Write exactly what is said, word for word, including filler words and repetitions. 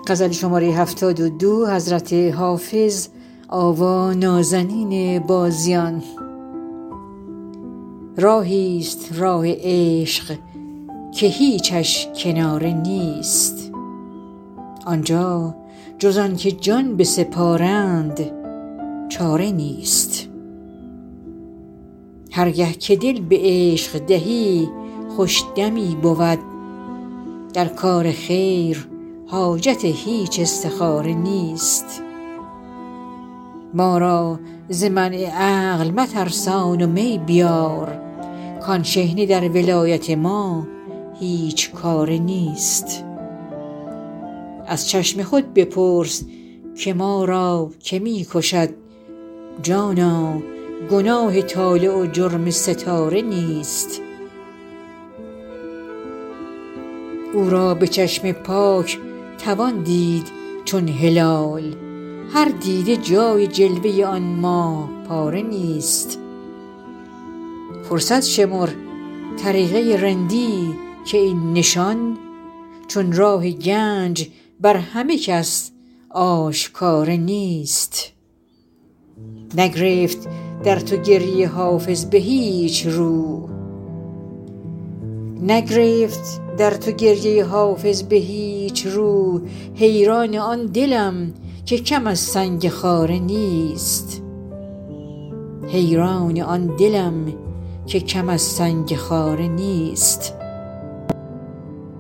غزل شماره هفتاد و دو حضرت حافظ آوا نازنین بازیان. راهیست راه عشق که هیچش کناره نیست، آنجا جز آن که جان بسپارند چاره نیست. هرگه که دل به عشق دهی خوش دمی بود، در کار خیر حاجت هیچ استخاره نیست. ما را ز منع عقل مترسان و می بیار، کان شحنه در ولایت ما هیچ کاره نیست. از چشم خود بپرس که ما را که می کشد، جانا گناه طالع و جرم ستاره نیست. او را به چشم پاک توان دید چون هلال، هر دیده جای جلوه آن ماه پاره نیست. فرصت شمر طریقه رندی که این نشان، چون راه گنج بر همه کس آشکاره نیست. نگرفت در تو گریه حافظ به هیچ رو، نگرفت در تو گریه حافظ به هیچ رو، حیران آن دلم که کم از سنگ خاره نیست. حیران آن دلم که کم از سنگ خاره نیست.